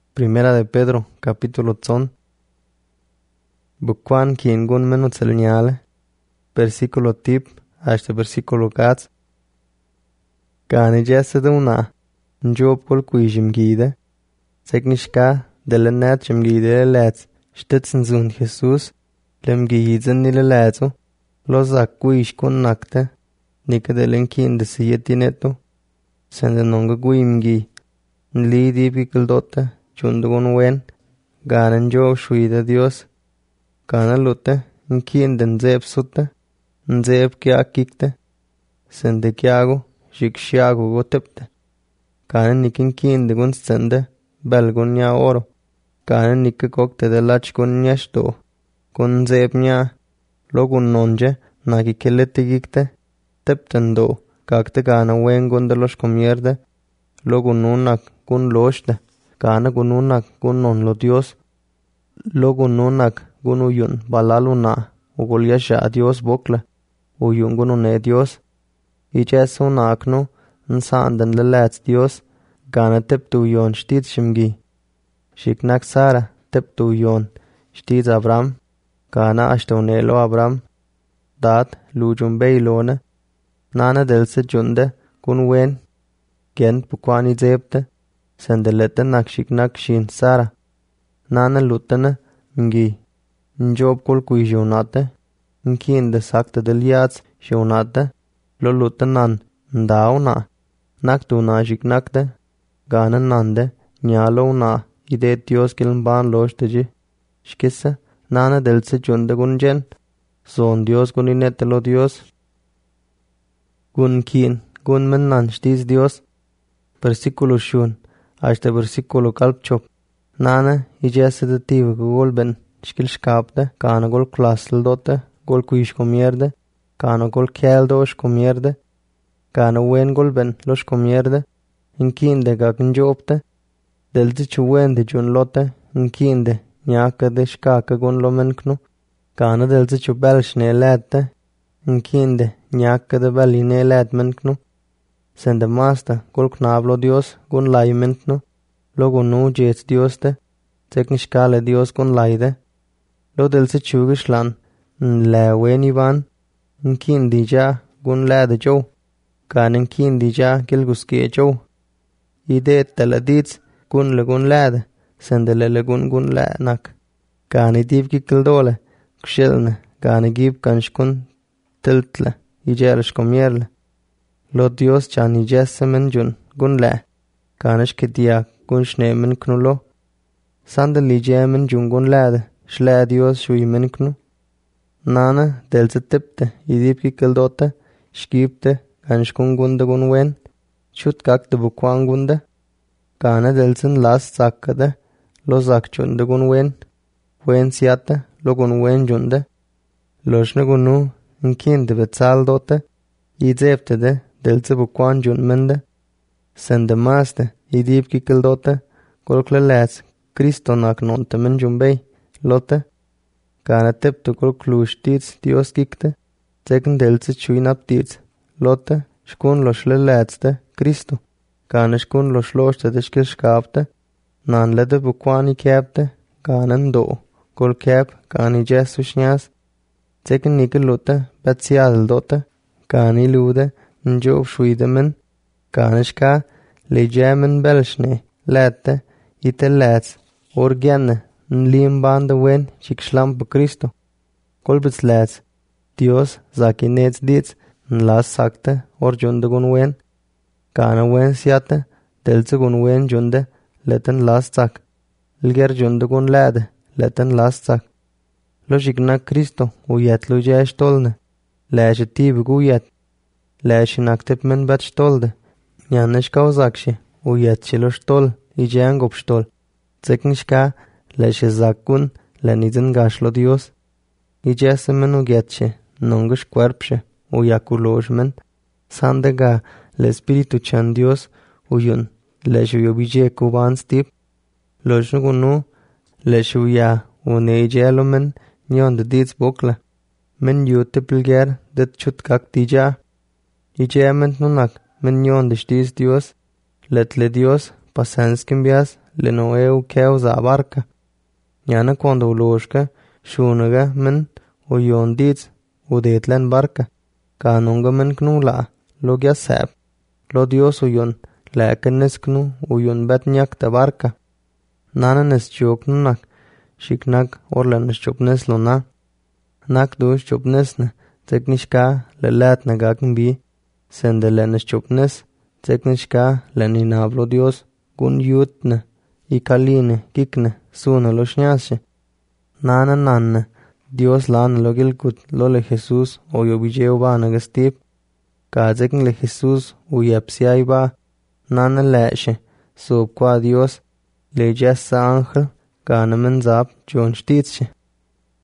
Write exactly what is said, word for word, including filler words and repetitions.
Primera de Pedro, capítulo ton. Buquan quien gun menut selniale, versículo tip hasta versículo gats. Gani jesse de una, njob kol kuijim gide, zegnishka dele net jim gide lets, stitzen zun Jesus, lem gihizen nile letso, lozak kuish kun nakte, nika delen kinde siyetineto, sende nonga guim gi, nli dibi kildote, chundugun wen, ganen jo shuida Dios, gana lute, nkinde nzeb sute, nzeb kia kikte, sende kiago, shik shiago go tepte, gana nikin kinde gun sende, bel gun nya oro, gana nikke kokte de lach gun nyeshto, gun nzeb nya, logun nonje, nagi kelete gikte, tepten do, kakte gana wen gun de los comierde, logun nunak gun loshte, gana gun nunak gun non lo Dios, logun nunak gun uyun balaluna, ugol yasha Dios bokle, uyun gun une Dios, iches unakno, nsanden le lets Dios, gana teptu uyon shtid shimgi, shiknak Sara, teptu uyon, shtid Abram, gana ashtonelo Abram, dat lujun beilone, nana delse junde, gun wen, gen pukwani zebte, sendelete nak shiknak shin Sara, nana lutene, ngi, njob kol kui jonate, nkinde sakte del yats jonate, lo lutenan, ndauna, naktu na shiknakte, gana nande, nyalo na, ide Dios kilmban loşteci, shkisse, nana delse junde gunjen, son Dios guninetelo Dios, gun kin, gun mennan shtiz Dios, versículo shun, hasta versículo kalpchop, nana, ijese de tive golben, shkil shkapte, kana gol klasl dote, gol kuish komierde, kana gol keldo shkomierde, kana wen golben los komierde, inkinde gak njopte, delzi chuwende jun lote, inkinde, nyaka de shkaka gun lomenknu, kana delzi chubel shne lette, inkinde, nyaka de beline let menknu, sende masta, gol knablo Dios, gun lai menknu, logo nu jets Dios de, teknishkale Dios gun laide, lo delzi chugishlan, nle weni van, nkindi ja, gun lede jo, kanin kindi ja, gilguske jo, ide teladits, gun le gun lede, sende lele gun gun le nak, kani div gikildole, kshilne, kani gib kanshkun tiltle, ijelish komierle, lo Dios chan ijesse men jun, gun le, kanish kediak, gun shne men knulo, sande lije men jun gun lede, shle Dios shui men knu, nana delze tipte, idib gikildote, shkipte, kanshkun gunde gun wen, chut kakte bukwang gunde, kana delzen las zakkade, lo zak junde gun wen, wen siate, lo gun wen junde, loshne gunu, nkinde betzal dote, izepte de, delze bukwan jun mende, sende maste, idib kikil dote, kolkle lets, Kristo nak nonte men jumbei, lote, kana tepte kolklu shtits Dios kikte, zeken delze chuinap tits, lote, shkun loshle letste, Kristo, kana shkun loshloshte de shkil shkapte, nan lede bukwani kepte, kanen do, kol kep, kani jesu shnyas, zeken nikel lote, betsiadel dote, kani lude, njob shuide men, kanishka, lejemen belshne, lette, ite lets, orgenne, nlim bande wen, shikshlam bu Kristo, kolbets lets, Dios, zaki nets dits, nlas sakte, or junde gun wen, kana wen siate, delze gun wen junde, leten las zak, lger junde gun lede, leten las zak, lo shikna Kristo, uyet lo jesh tolne, leje tibe guyet, leje naktep men bet stolde, nyanesh kauzakshi, uyet chilo stol, ijengop stol, zeknishka, leje zakun, lenizen gashlo Dios, ijese men ugetche, nongish cuerpshe, uyakulojmen, sandega, le Espíritu chan Dios, uyun, leje uyobije kuban stip, lojnu gunu, leje uya, uneje men, nyon de dits bokle, men yute pilger, det chut kak tija, ije men nunak, men nyon de shtis Dios, letle Dios, pasenskim bias, le Noé ukew za barca. Yana cuando uloshka shunaga min u yon dids u detlen barca. Kanunga min knu la lo gya sep. Lo Dios u yon leken nis knu u yon bet nyak ta barca. Nana nis chok nunak shik nak orla nis chop nis lo na. Nak dush chop nis na tek nishka le let na gakin bi. Sende le nis chop nis tek nishka le ninab lo Dios gun yut na i kaline kikne suna lo shnyashe. Nana nanna Dios lana lo gilkut lo le Jesus o yo bijeo ba na gastip. Ka zekin le Jesus u yepsiay ba. Nana leeshe sub kwa Dios le jessa angel ka na men zap jon shtitshe.